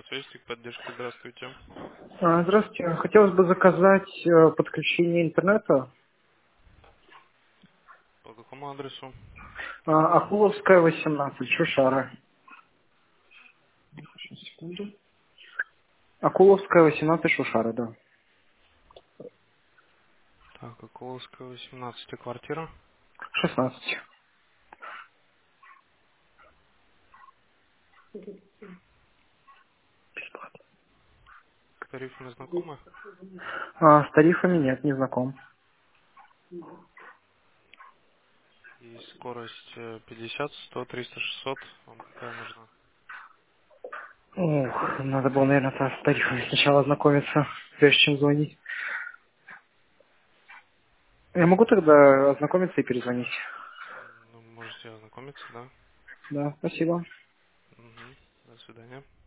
Связи поддержки, здравствуйте. Здравствуйте. Хотелось бы заказать подключение интернета. По какому адресу? Акуловская, 18, Шушара. Сейчас, секунду. Акуловская, 18, Шушара, да. Так, Околовская, 18 квартира. 16. Тарифы не знакомы. С тарифами нет, не знаком. И скорость 50, 100, 300, 600. Вам какая нужна? Ух, надо было, наверное, с тарифами сначала ознакомиться, прежде чем звонить. Я могу тогда ознакомиться и перезвонить? Ну, можете ознакомиться, да? Да, спасибо. Угу. До свидания.